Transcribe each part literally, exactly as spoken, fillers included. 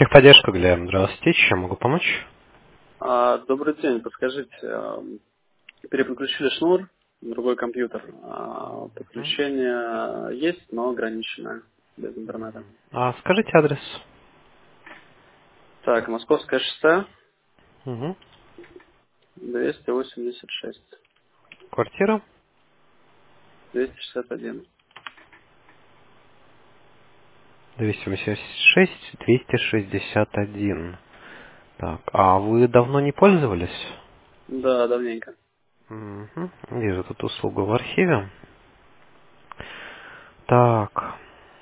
Техподдержка, Глеб. Здравствуйте. Чем могу помочь? А, добрый день, подскажите, а, переподключили шнур, другой компьютер. А, Мгм. подключение есть, но ограниченное, без интернета. А скажите адрес. Так, Московское шоссе, Мгм. двести восемьдесят шесть, Квартира. двести шестьдесят один. двести восемьдесят шесть, двести шестьдесят один. Так, а вы давно не пользовались? Да, давненько. Мгм. Вижу тут услугу в архиве. Так,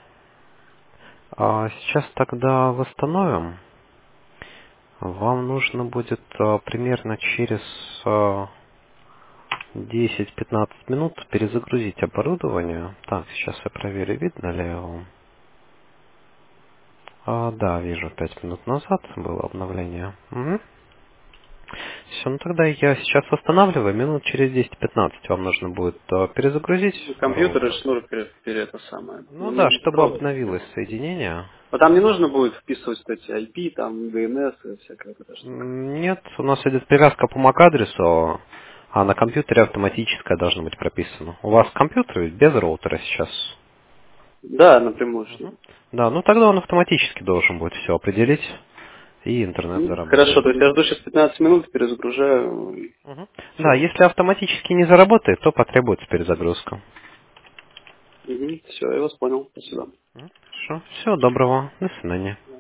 а сейчас тогда восстановим. Вам нужно будет а, примерно через а, десять-пятнадцать минут перезагрузить оборудование. Так, сейчас я проверю, видно ли его. А, да, вижу, пять минут назад было обновление. Угу. Все, ну тогда я сейчас восстанавливаю. Минут через десять-пятнадцать вам нужно будет а, перезагрузить Ну, компьютер и роутер. шнур пере, пере- это самое. Ну Ну, да, не чтобы пробовал. обновилось соединение. Но там не нужно будет вписывать вот эти ай пи, там, ди эн эс и всякая вот эта штука. М, Нет, у нас идет привязка по MAC-адресу, а на компьютере автоматическая должна быть прописана. У вас компьютер ведь без роутера сейчас? Да, напрямую Мгм. шнур. Да, ну тогда он автоматически должен будет все определить, и интернет Мгм. Хорошо, заработает. то есть я жду сейчас пятнадцать минут, перезагружаю, и Мгм. Да, все. если автоматически не заработает, то потребуется перезагрузка. Все, я вас понял. Спасибо. Мгм. Хорошо. Всего доброго. До свидания.